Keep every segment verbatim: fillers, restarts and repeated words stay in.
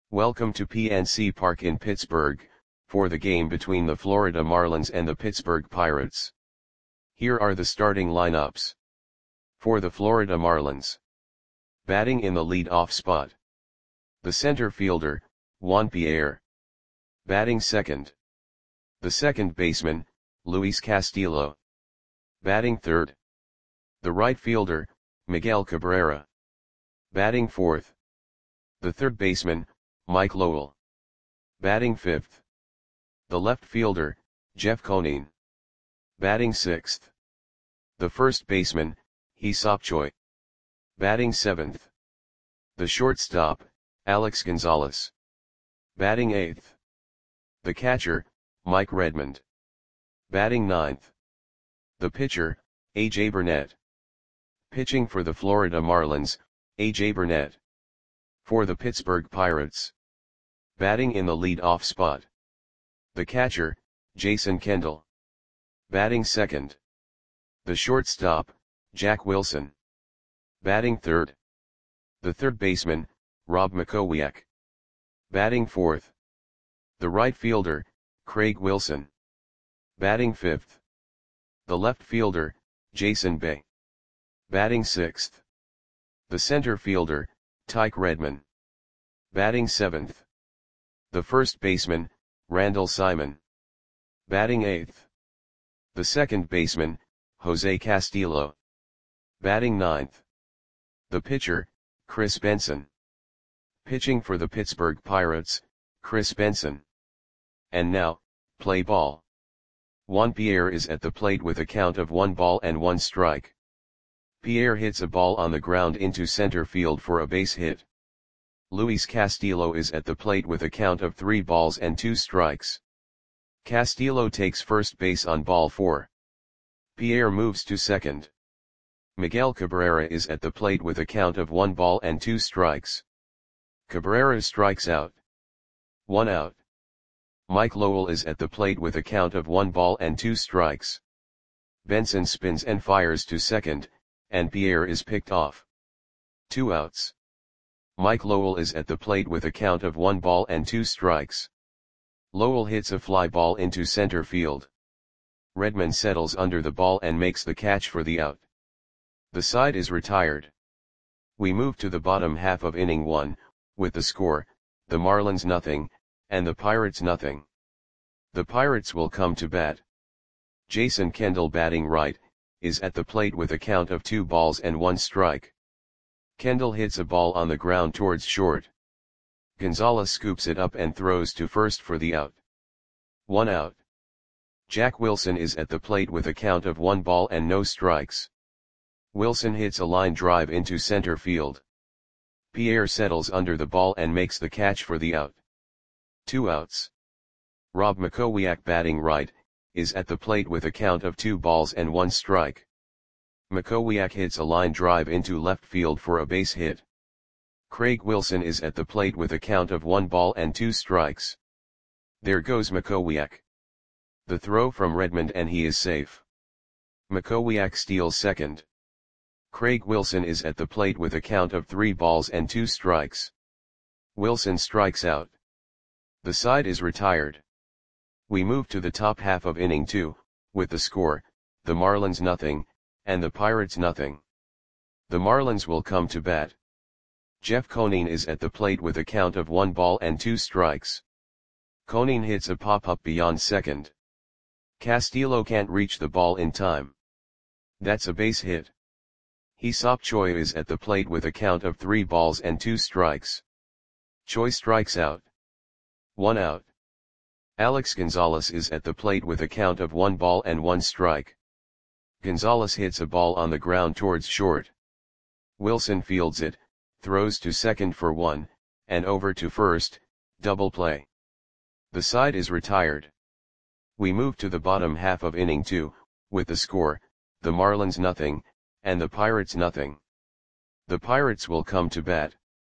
Welcome to P N C Park in Pittsburgh, for the game between the Florida Marlins and the Pittsburgh Pirates. Here are the starting lineups. For the Florida Marlins. Batting in the lead-off spot. The center fielder, Juan Pierre. Batting second. The second baseman, Luis Castillo. Batting third. The right fielder, Miguel Cabrera. Batting fourth. The third baseman, Mike Lowell. Batting fifth. The left fielder, Jeff Conine. Batting sixth. The first baseman, Hee-seop Choi. Batting seventh. The shortstop, Alex Gonzalez. Batting eighth. The catcher, Mike Redmond. Batting ninth. The pitcher, A J Burnett. Pitching for the Florida Marlins, A J Burnett. For the Pittsburgh Pirates. Batting in the lead-off spot. The catcher, Jason Kendall. Batting second. The shortstop, Jack Wilson. Batting third. The third baseman, Rob Mackowiak. Batting fourth. The right fielder, Craig Wilson. Batting fifth. The left fielder, Jason Bay. Batting sixth. The center fielder, Tyke Redman. Batting seventh. The first baseman, Randall Simon. Batting eighth. The second baseman, Jose Castillo. Batting ninth. The pitcher, Chris Benson. Pitching for the Pittsburgh Pirates, Chris Benson. And now, play ball. Juan Pierre is at the plate with a count of one ball and one strike. Pierre hits a ball on the ground into center field for a base hit. Luis Castillo is at the plate with a count of three balls and two strikes. Castillo takes first base on ball four. Pierre moves to second. Miguel Cabrera is at the plate with a count of one ball and two strikes. Cabrera strikes out. One out. Mike Lowell is at the plate with a count of one ball and two strikes. Benson spins and fires to second, and Pierre is picked off. Two outs. Mike Lowell is at the plate with a count of one ball and two strikes. Lowell hits a fly ball into center field. Redmond settles under the ball and makes the catch for the out. The side is retired. We move to the bottom half of inning one, with the score, the Marlins nothing, and the Pirates nothing. The Pirates will come to bat. Jason Kendall, batting right, is at the plate with a count of two balls and one strike. Kendall hits a ball on the ground towards short. Gonzalez scoops it up and throws to first for the out. One out. Jack Wilson is at the plate with a count of one ball and no strikes. Wilson hits a line drive into center field. Pierre settles under the ball and makes the catch for the out. Two outs. Rob Mackowiak, batting right, is at the plate with a count of two balls and one strike. Mackowiak hits a line drive into left field for a base hit. Craig Wilson is at the plate with a count of one ball and two strikes. There goes Mackowiak. The throw from Redmond and he is safe. Mackowiak steals second. Craig Wilson is at the plate with a count of three balls and two strikes. Wilson strikes out. The side is retired. We move to the top half of inning two, with the score, the Marlins nothing, and the Pirates nothing. The Marlins will come to bat. Jeff Conine is at the plate with a count of one ball and two strikes. Conine hits a pop-up beyond second. Castillo can't reach the ball in time. That's a base hit. Hee-seop Choi is at the plate with a count of three balls and two strikes. Choi strikes out. One out. Alex Gonzalez is at the plate with a count of one ball and one strike. Gonzalez hits a ball on the ground towards short. Wilson fields it, throws to second for one, and over to first, double play. The side is retired. We move to the bottom half of inning two, with the score, the Marlins nothing, and the Pirates nothing. The Pirates will come to bat.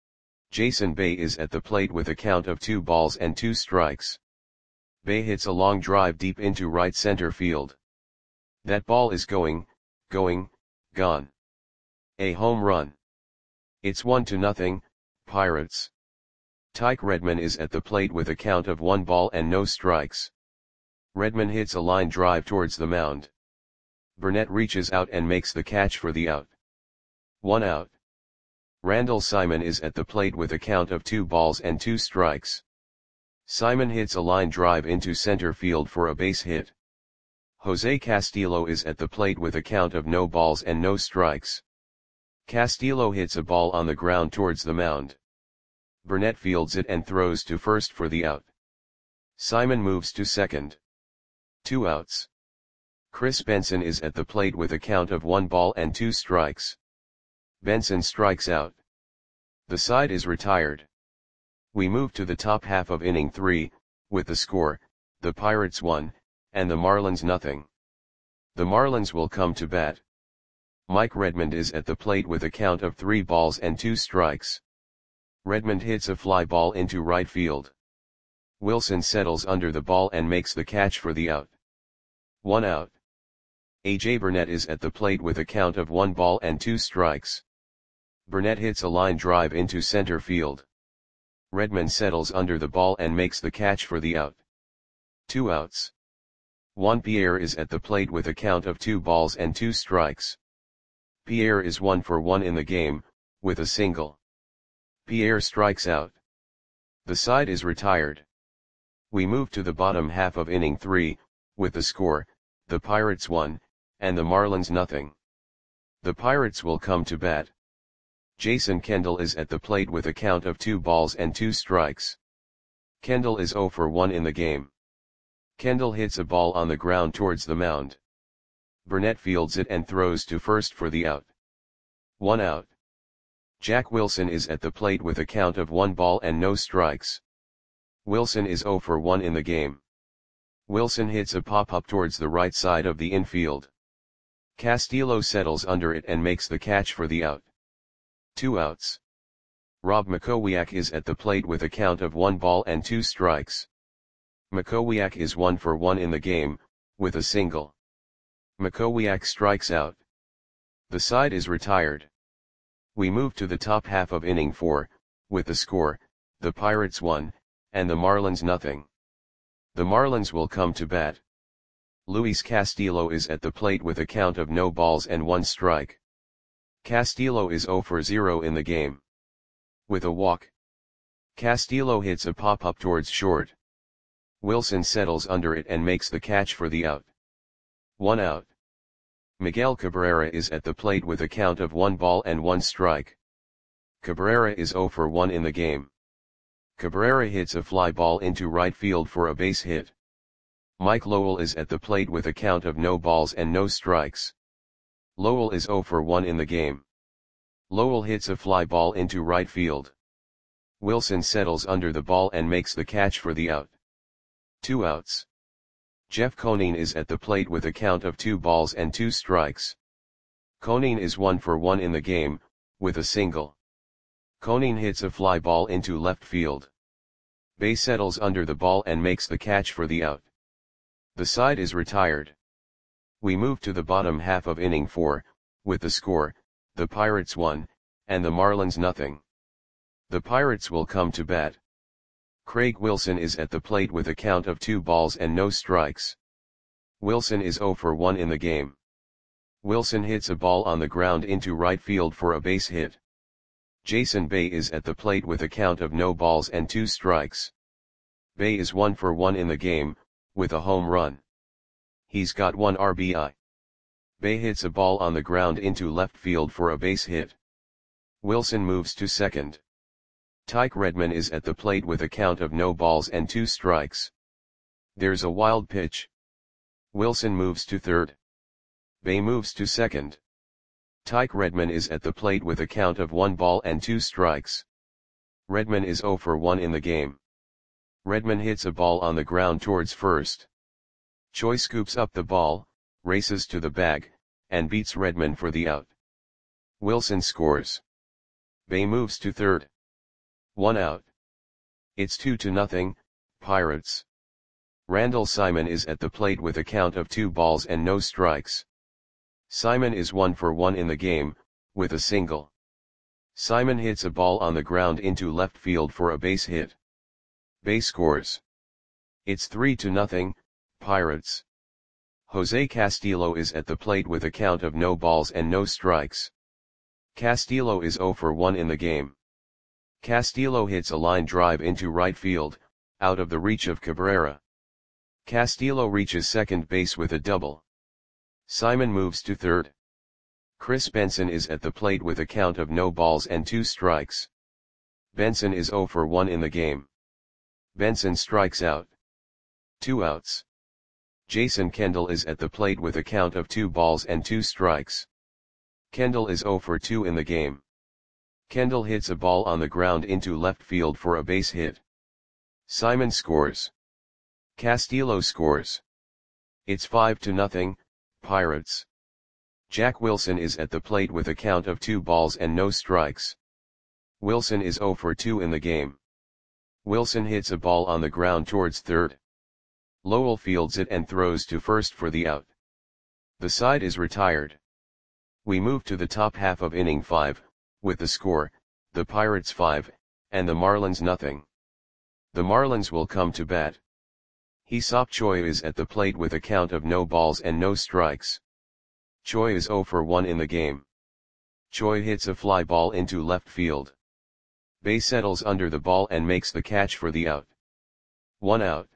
Jason Bay is at the plate with a count of two balls and two strikes. Bay hits a long drive deep into right center field. That ball is going, going, gone. A home run. It's one to nothing, Pirates. Tyke Redman is at the plate with a count of one ball and no strikes. Redman hits a line drive towards the mound. Burnett reaches out and makes the catch for the out. One out. Randall Simon is at the plate with a count of two balls and two strikes. Simon hits a line drive into center field for a base hit. Jose Castillo is at the plate with a count of no balls and no strikes. Castillo hits a ball on the ground towards the mound. Burnett fields it and throws to first for the out. Simon moves to second. Two outs. Chris Benson is at the plate with a count of one ball and two strikes. Benson strikes out. The side is retired. We move to the top half of inning three, with the score, the Pirates one, and the Marlins nothing. The Marlins will come to bat. Mike Redmond is at the plate with a count of three balls and two strikes. Redmond hits a fly ball into right field. Wilson settles under the ball and makes the catch for the out. One out. A J Burnett is at the plate with a count of one ball and two strikes. Burnett hits a line drive into center field. Redmond settles under the ball and makes the catch for the out. Two outs. Juan Pierre is at the plate with a count of two balls and two strikes. Pierre is one for one in the game, with a single. Pierre strikes out. The side is retired. We move to the bottom half of inning three, with the score, the Pirates one, and the Marlins nothing. The Pirates will come to bat. Jason Kendall is at the plate with a count of two balls and two strikes. Kendall is zero for one in the game. Kendall hits a ball on the ground towards the mound. Burnett fields it and throws to first for the out. One out. Jack Wilson is at the plate with a count of one ball and no strikes. Wilson is zero for one in the game. Wilson hits a pop-up towards the right side of the infield. Castillo settles under it and makes the catch for the out. Two outs. Rob Makowiak is at the plate with a count of one ball and two strikes. Makowiak is one for one in the game, with a single. Makowiak strikes out. The side is retired. We move to the top half of inning four, with the score, the Pirates one, and the Marlins nothing. The Marlins will come to bat. Luis Castillo is at the plate with a count of no balls and one strike. Castillo is zero for zero in the game. With a walk. Castillo hits a pop-up towards short. Wilson settles under it and makes the catch for the out. One out. Miguel Cabrera is at the plate with a count of one ball and one strike. Cabrera is zero for one in the game. Cabrera hits a fly ball into right field for a base hit. Mike Lowell is at the plate with a count of no balls and no strikes. Lowell is zero for one in the game. Lowell hits a fly ball into right field. Wilson settles under the ball and makes the catch for the out. Two outs. Jeff Conine is at the plate with a count of two balls and two strikes. Conine is one for one in the game, with a single. Conine hits a fly ball into left field. Bay settles under the ball and makes the catch for the out. The side is retired. We move to the bottom half of inning four, with the score, the Pirates one, and the Marlins nothing. The Pirates will come to bat. Craig Wilson is at the plate with a count of two balls and no strikes. Wilson is zero for one in the game. Wilson hits a ball on the ground into right field for a base hit. Jason Bay is at the plate with a count of no balls and two strikes. Bay is one for one in the game, with a home run. He's got one R B I. Bay hits a ball on the ground into left field for a base hit. Wilson moves to second. Tyke Redman is at the plate with a count of no balls and two strikes. There's a wild pitch. Wilson moves to third. Bay moves to second. Tyke Redman is at the plate with a count of one ball and two strikes. Redman is zero for one in the game. Redman hits a ball on the ground towards first. Choi scoops up the ball, races to the bag, and beats Redman for the out. Wilson scores. Bay moves to third. One out. It's two to nothing, Pirates. Randall Simon is at the plate with a count of two balls and no strikes. Simon is one for one in the game, with a single. Simon hits a ball on the ground into left field for a base hit. Bay scores. It's three to nothing, Pirates. Jose Castillo is at the plate with a count of no balls and no strikes. Castillo is zero for one in the game. Castillo hits a line drive into right field, out of the reach of Cabrera. Castillo reaches second base with a double. Simon moves to third. Chris Benson is at the plate with a count of no balls and two strikes. Benson is zero for one in the game. Benson strikes out. Two outs. Jason Kendall is at the plate with a count of two balls and two strikes. Kendall is zero for two in the game. Kendall hits a ball on the ground into left field for a base hit. Simon scores. Castillo scores. It's five to nothing, Pirates. Jack Wilson is at the plate with a count of two balls and no strikes. Wilson is zero for two in the game. Wilson hits a ball on the ground towards third. Lowell fields it and throws to first for the out. The side is retired. We move to the top half of inning five, with the score, the Pirates five, and the Marlins nothing. The Marlins will come to bat. Hee-Seop Choi is at the plate with a count of no balls and no strikes. Choi is zero for one in the game. Choi hits a fly ball into left field. Bae settles under the ball and makes the catch for the out. One out.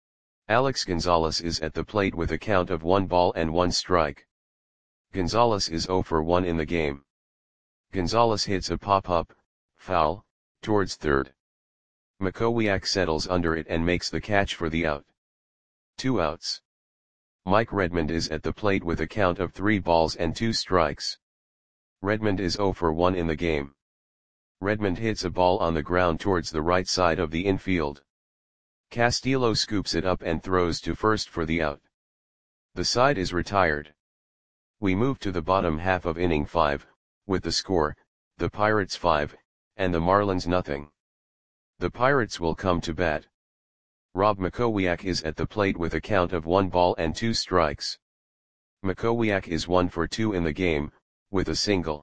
Alex Gonzalez is at the plate with a count of one ball and one strike. Gonzalez is zero for one in the game. Gonzalez hits a pop-up, foul, towards third. Makowiak settles under it and makes the catch for the out. Two outs. Mike Redmond is at the plate with a count of three balls and two strikes. Redmond is zero for one in the game. Redmond hits a ball on the ground towards the right side of the infield. Castillo scoops it up and throws to first for the out. The side is retired. We move to the bottom half of inning five, with the score, the Pirates five, and the Marlins nothing. The Pirates will come to bat. Rob Makowiak is at the plate with a count of one ball and two strikes. Makowiak is one for two in the game, with a single.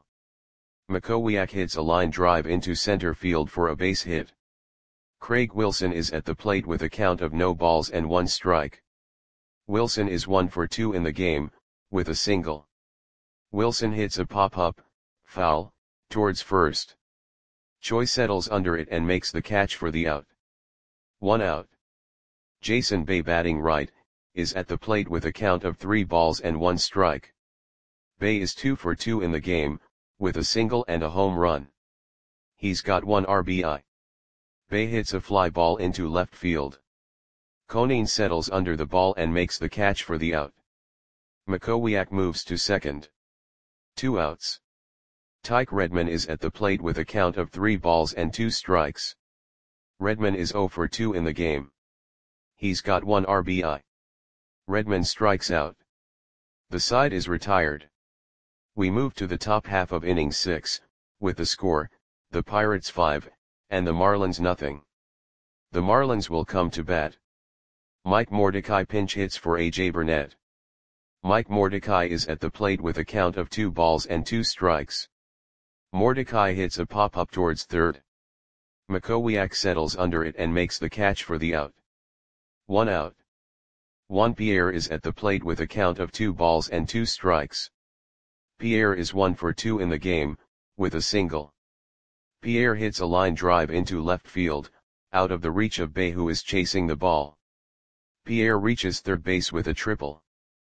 Makowiak hits a line drive into center field for a base hit. Craig Wilson is at the plate with a count of no balls and one strike. Wilson is one for two in the game, with a single. Wilson hits a pop-up, foul, towards first. Choi settles under it and makes the catch for the out. One out. Jason Bae, batting right, is at the plate with a count of three balls and one strike. Bae is two for two in the game, with a single and a home run. He's got one R B I. Bae hits a fly ball into left field. Conine settles under the ball and makes the catch for the out. Makowiak moves to second. Two outs. Tyke Redman is at the plate with a count of three balls and two strikes. Redman is zero for two in the game. He's got one R B I. Redman strikes out. The side is retired. We move to the top half of inning six, with the score, the Pirates five, and the Marlins nothing. The Marlins will come to bat. Mike Mordecai pinch hits for A J Burnett. Mike Mordecai is at the plate with a count of two balls and two strikes. Mordecai hits a pop-up towards third. Makowiak settles under it and makes the catch for the out. One out. Juan Pierre is at the plate with a count of two balls and two strikes. Pierre is one for two in the game, with a single. Pierre hits a line drive into left field, out of the reach of Bae, who is chasing the ball. Pierre reaches third base with a triple.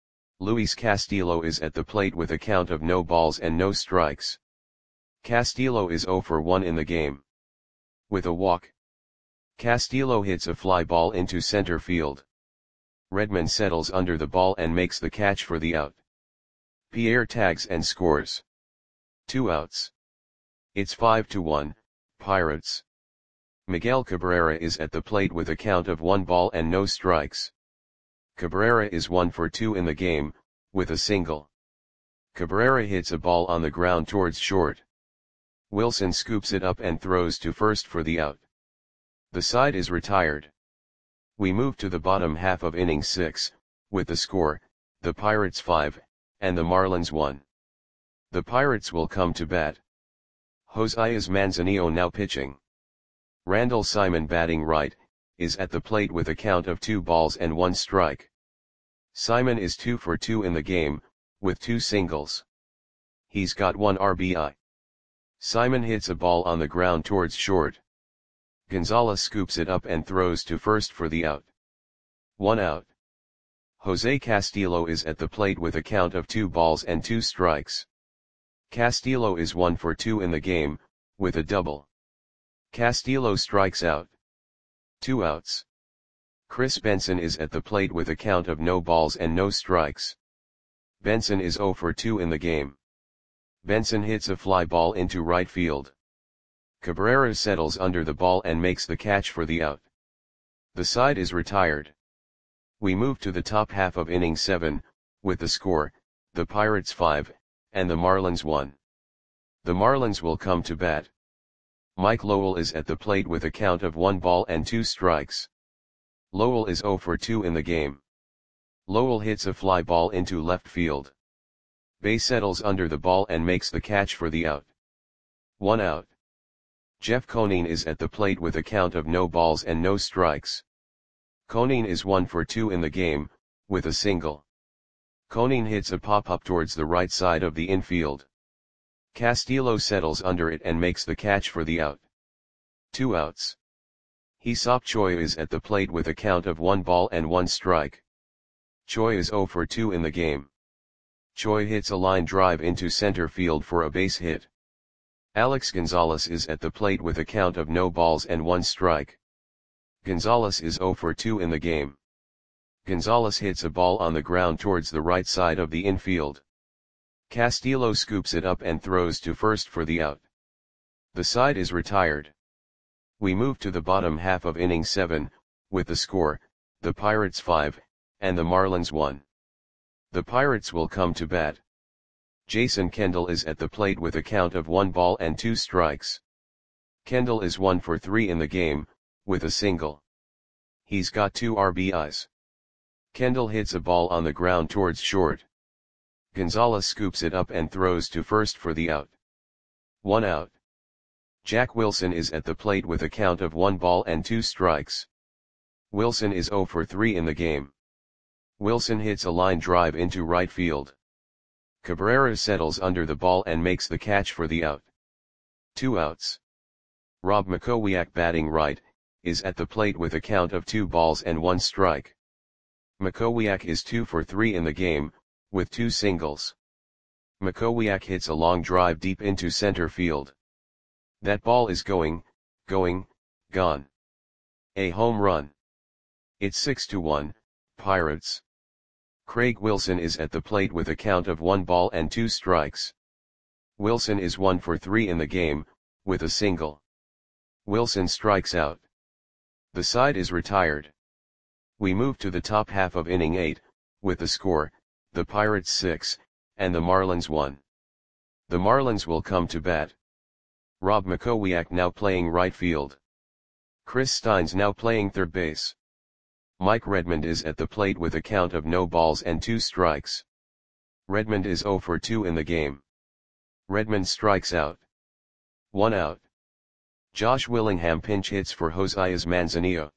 Luis Castillo is at the plate with a count of no balls and no strikes. Castillo is zero for one in the game. With a walk. Castillo hits a fly ball into center field. Redman settles under the ball and makes the catch for the out. Pierre tags and scores. Two outs. It's five to one, Pirates. Miguel Cabrera is at the plate with a count of one ball and no strikes. Cabrera is one for two in the game, with a single. Cabrera hits a ball on the ground towards short. Wilson scoops it up and throws to first for the out. The side is retired. We move to the bottom half of inning six, with the score, the Pirates five, and the Marlins one. The Pirates will come to bat. Josias Manzanillo now pitching. Randall Simon batting right, is at the plate with a count of two balls and one strike. Simon is two for two in the game, with two singles. He's got one R B I. Simon hits a ball on the ground towards short. Gonzalez scoops it up and throws to first for the out. One out. Jose Castillo is at the plate with a count of two balls and two strikes. Castillo is one for two in the game, with a double. Castillo strikes out. Two outs. Chris Benson is at the plate with a count of no balls and no strikes. Benson is zero for two in the game. Benson hits a fly ball into right field. Cabrera settles under the ball and makes the catch for the out. The side is retired. We move to the top half of inning seven, with the score, the Pirates five, and the Marlins one. The Marlins will come to bat. Mike Lowell is at the plate with a count of one ball and two strikes. Lowell is zero for two in the game. Lowell hits a fly ball into left field. Bay settles under the ball and makes the catch for the out. One out. Jeff Conine is at the plate with a count of no balls and no strikes. Conine is one for two in the game, with a single. Conine hits a pop-up towards the right side of the infield. Castillo settles under it and makes the catch for the out. Two outs. Hee-Seop Choi is at the plate with a count of one ball and one strike. Choi is zero for two in the game. Choi hits a line drive into center field for a base hit. Alex Gonzalez is at the plate with a count of no balls and one strike. Gonzalez is zero for two in the game. Gonzalez hits a ball on the ground towards the right side of the infield. Castillo scoops it up and throws to first for the out. The side is retired. We move to the bottom half of inning seven, with the score, the Pirates five, and the Marlins one. The Pirates will come to bat. Jason Kendall is at the plate with a count of one ball and two strikes. Kendall is one for three in the game, with a single. He's got two R B Is. Kendall hits a ball on the ground towards short. Gonzalez scoops it up and throws to first for the out. One out. Jack Wilson is at the plate with a count of one ball and two strikes. Wilson is zero for three in the game. Wilson hits a line drive into right field. Cabrera settles under the ball and makes the catch for the out. Two outs. Rob Makowiak batting right, is at the plate with a count of two balls and one strike. Makowiak is two for three in the game, with two singles. Makowiak hits a long drive deep into center field. That ball is going, going, gone. A home run. It's six to one, Pirates. Craig Wilson is at the plate with a count of one ball and two strikes. Wilson is one for three in the game, with a single. Wilson strikes out. The side is retired. We move to the top half of inning eight, with the score, the Pirates six, and the Marlins one. The Marlins will come to bat. Rob Makowiak now playing right field. Chris Steins now playing third base. Mike Redmond is at the plate with a count of no balls and two strikes. Redmond is zero for two in the game. Redmond strikes out. One out. Josh Willingham pinch hits for Josias Manzanillo.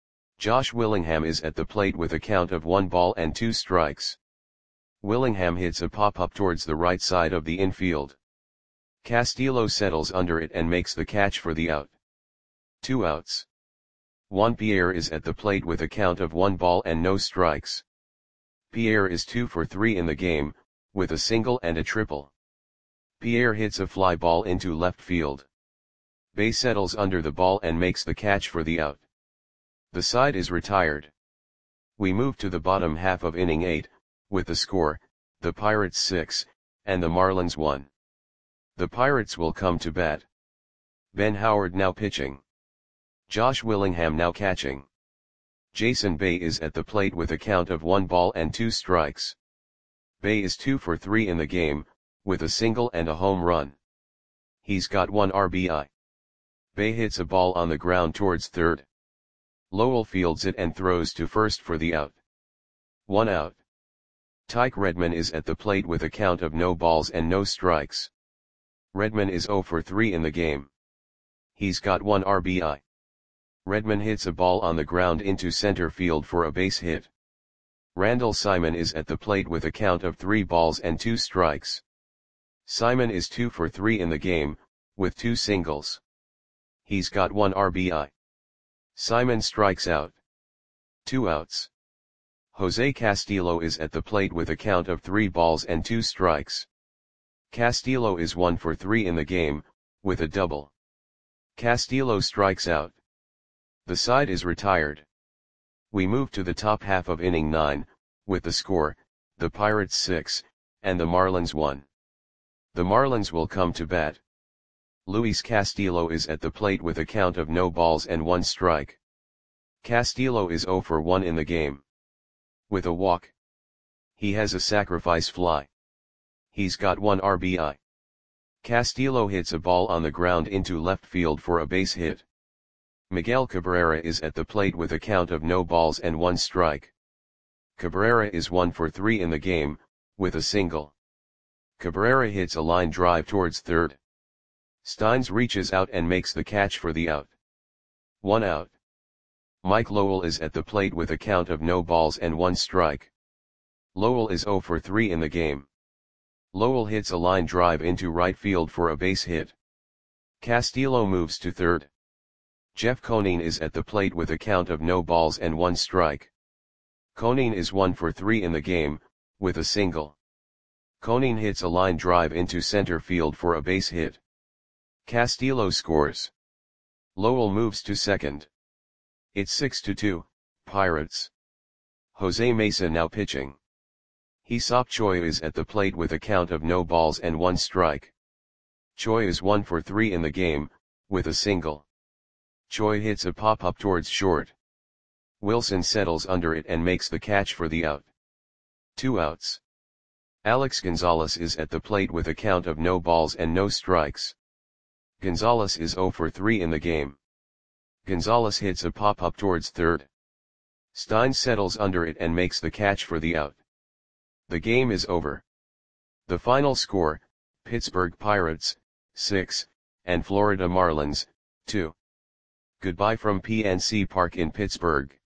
Josh Willingham is at the plate with a count of one ball and two strikes. Willingham hits a pop-up towards the right side of the infield. Castillo settles under it and makes the catch for the out. Two outs. Juan Pierre is at the plate with a count of one ball and no strikes. Pierre is two for three in the game, with a single and a triple. Pierre hits a fly ball into left field. Bay settles under the ball and makes the catch for the out. The side is retired. We move to the bottom half of inning eight, with the score, the Pirates six, and the Marlins one. The Pirates will come to bat. Ben Howard now pitching. Josh Willingham now catching. Jason Bay is at the plate with a count of one ball and two strikes. Bay is two for three in the game, with a single and a home run. He's got one R B I. Bay hits a ball on the ground towards third. Lowell fields it and throws to first for the out. One out. Tyke Redmond is at the plate with a count of no balls and no strikes. Redman is zero for three in the game. He's got one R B I. Redman hits a ball on the ground into center field for a base hit. Randall Simon is at the plate with a count of three balls and two strikes. Simon is two for three in the game, with two singles. He's got one R B I. Simon strikes out. Two outs. Jose Castillo is at the plate with a count of three balls and two strikes. Castillo is one for three in the game, with a double. Castillo strikes out. The side is retired. We move to the top half of inning nine, with the score, the Pirates six, and the Marlins one. The Marlins will come to bat. Luis Castillo is at the plate with a count of no balls and one strike. Castillo is zero for one in the game. With a walk. He has a sacrifice fly. He's got one R B I. Castillo hits a ball on the ground into left field for a base hit. Miguel Cabrera is at the plate with a count of no balls and one strike. Cabrera is one for three in the game, with a single. Cabrera hits a line drive towards third. Steins reaches out and makes the catch for the out. One out. Mike Lowell is at the plate with a count of no balls and one strike. Lowell is zero for three in the game. Lowell hits a line drive into right field for a base hit. Castillo moves to third. Jeff Conine is at the plate with a count of no balls and one strike. Conine is one for three in the game, with a single. Conine hits a line drive into center field for a base hit. Castillo scores. Lowell moves to second. It's six to two, Pirates. Jose Mesa now pitching. Hee-seop Choi is at the plate with a count of no balls and one strike. Choi is one for three in the game, with a single. Choi hits a pop-up towards short. Wilson settles under it and makes the catch for the out. Two outs. Alex Gonzalez is at the plate with a count of no balls and no strikes. Gonzalez is zero for three in the game. Gonzalez hits a pop-up towards third. Stein settles under it and makes the catch for the out. The game is over. The final score, Pittsburgh Pirates, six, and Florida Marlins, two. Goodbye from P N C Park in Pittsburgh.